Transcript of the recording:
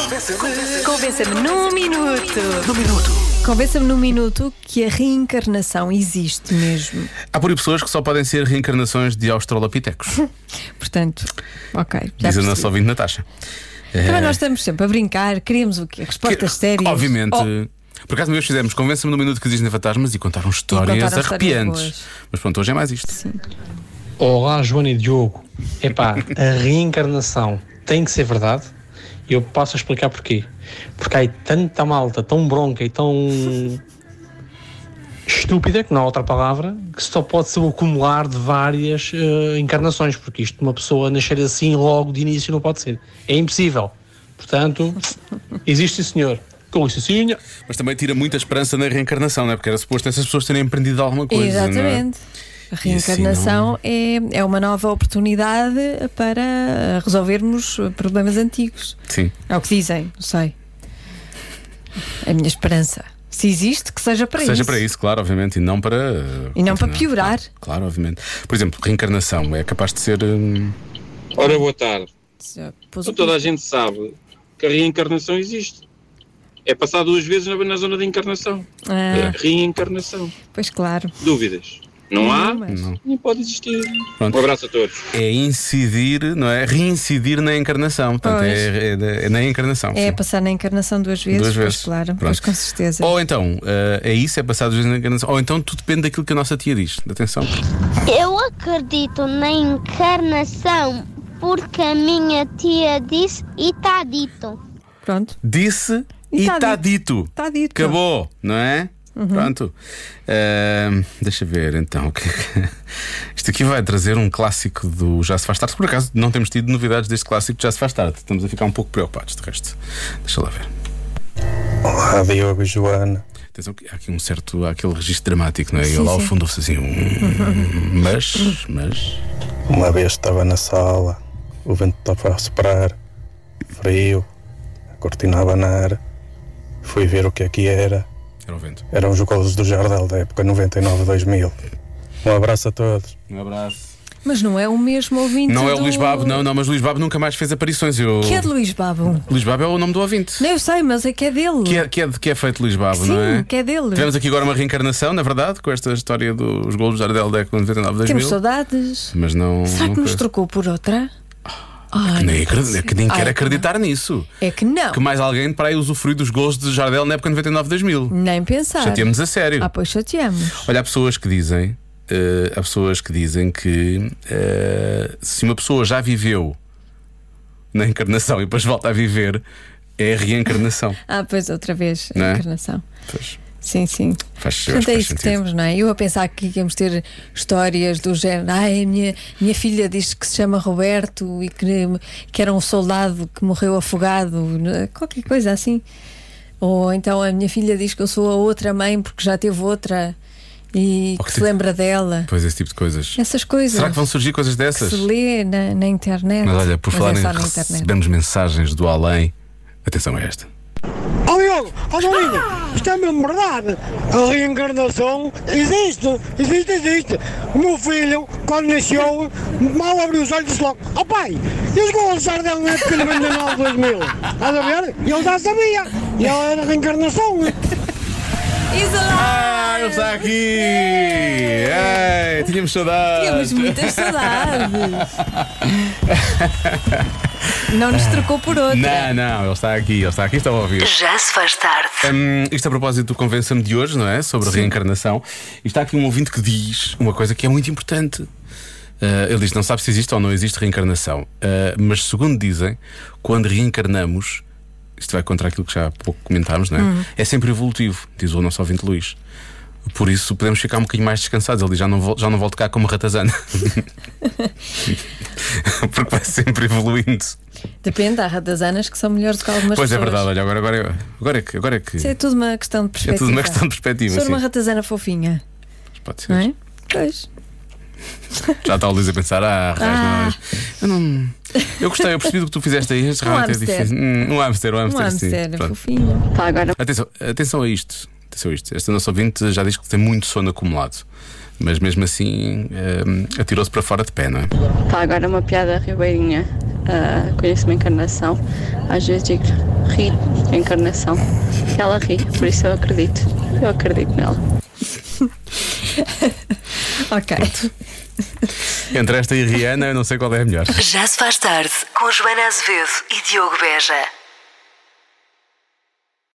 Convença-me num minuto. Convença-me num minuto que a reencarnação existe mesmo. Há por aí pessoas que só podem ser reencarnações de australopitecos. Portanto, ok. Diz a nossa ouvinte Natasha. Também nós estamos sempre a brincar. Queríamos o quê? Respostas sérias. Obviamente. Por acaso, uma vez fizemos Convença-me num minuto que existem fantasmas e contaram histórias arrepiantes. Mas pronto, hoje é mais isto. Sim. Olá, Joana e Diogo. Epá, a reencarnação tem que ser verdade? E eu passo a explicar porquê. Porque há tanta malta, tão bronca e tão estúpida, que não há outra palavra, que só pode ser o acumular de várias encarnações, porque isto, uma pessoa nascer assim logo de início não pode ser. É impossível. Portanto, existe sim, senhor. Com licencinha. Mas também tira muita esperança na reencarnação, não é? Porque era suposto essas pessoas terem aprendido alguma coisa. Exatamente. Não é? A reencarnação é uma nova oportunidade para resolvermos problemas antigos. Sim. É o que dizem, não sei. É a minha esperança. Se existe, que seja para isso. Seja para isso, claro, obviamente, e não para. E não para piorar. Claro, obviamente. Por exemplo, reencarnação é capaz de ser. Ora, boa tarde. Pois Toda a gente sabe que a reencarnação existe. É passar 2 vezes na zona de encarnação. Reencarnação. Pois claro. Dúvidas? Não há? Mas... Nem pode existir. Pronto. Um abraço a todos. É incidir, não é? Reincidir na encarnação. Portanto, é na encarnação. É sim. passar na encarnação 2 vezes. 2 vezes. Pois claro, Pronto. pois com certeza. Ou então, é isso, é passar 2 vezes na encarnação. Ou então tudo depende daquilo que a nossa tia diz. Atenção. Eu acredito na encarnação porque a minha tia disse e está dito. Pronto. Disse e está dito. Está dito. Acabou, não é? Pronto. Deixa ver então. Isto aqui vai trazer um clássico do Já Se Faz Tarde. Por acaso não temos tido novidades deste clássico do Já Se Faz Tarde. Estamos a ficar um pouco preocupados de resto. Deixa lá ver. Olá, Diogo e Joana. Atenção, há aqui há aquele registro dramático, não é? Sim, E lá ao sim. fundo ouve-se assim mas. Uma vez estava na sala, o vento estava a soprar, frio, a cortina a abanar. Fui ver o que é que era. Era o vento. Eram os golos do Jardel da época 99-2000. Um abraço a todos. Um abraço. Mas não é o mesmo ouvinte. Não é o do... Luís Babo, não, mas Luís Babo nunca mais fez aparições. Que é de Luís Babo? Luís Babo é o nome do ouvinte. Não, eu sei, mas é que é dele. Que é feito Luís Babo, Sim, não é? que é dele. Tivemos aqui agora uma reencarnação, na verdade, com esta história dos golos do Jardel da época 99-2000. Temos saudades. Mas não. Será que nos fez. trocou por outra? Que nem quero acreditar nisso. É que não. Que mais alguém para aí usufrui dos golos de Jardel na época 99-2000. Nem pensar. Chateamos a sério. Pois chateamos. Olha, há pessoas que dizem que se uma pessoa já viveu na encarnação e depois volta a viver, é a reencarnação. Pois outra vez, a Não é? encarnação. Pois. Sim, sim. Portanto, é isso que temos, não é? Eu a pensar que íamos ter histórias do género. A minha filha diz que se chama Roberto e que era um soldado que morreu afogado, qualquer coisa assim. Ou então a minha filha diz que eu sou a outra mãe porque já teve outra e que se lembra dela. Pois, esse tipo de coisas. Essas coisas. Será que vão surgir coisas dessas? Que se lê na internet. Mas olha, por falar é em só na internet. recebemos mensagens do além. Atenção a esta. Ó Diogo, ó Domingo, isto é mesmo verdade. A reencarnação existe. O meu filho, quando nasceu, mal abriu os olhos e disse logo: ó pai, eu vou lançar dele na época de 99-2000. Estás a ver? E ele já sabia. E ela era a reencarnação. Ele está aqui! Tínhamos saudades! Tínhamos muitas saudades. Não nos trocou por outra. Não, ele está aqui, está a ouvir. Já se faz tarde. Isto a propósito do Convença-me de hoje, não é? Sobre a reencarnação. E está aqui um ouvinte que diz uma coisa que é muito importante. Ele diz: não sabe se existe ou não existe reencarnação, mas segundo dizem, quando reencarnamos, isto vai contra aquilo que já há pouco comentámos, não é? É sempre evolutivo, diz o nosso ouvinte Luís. Por isso podemos ficar um bocadinho mais descansados. Ele diz: já não volto cá como ratazana. Porque vai sempre evoluindo. Depende, há ratazanas que são melhores do que algumas pois pessoas. É verdade, olha, agora é que. Isso é tudo uma questão de perspectiva. É tudo uma questão de perspectiva. Se for uma ratazana fofinha, pode ser. não é? Pois. Já está o Luís a pensar: eu gostei, eu percebi do que tu fizeste aí. Realmente é difícil. Um hamster, sim. Fofinho. Agora. Atenção a isto. Esta nossa ouvinte já diz que tem muito sono acumulado, mas mesmo assim atirou-se para fora de pé, não é? Agora uma piada ribeirinha. conheço uma encarnação, às vezes digo, ri, encarnação, e ela ri, por isso eu acredito nela. Ok. Entre esta e Rihanna, eu não sei qual é a melhor. Já se faz tarde com Joana Azevedo e Diogo Beja.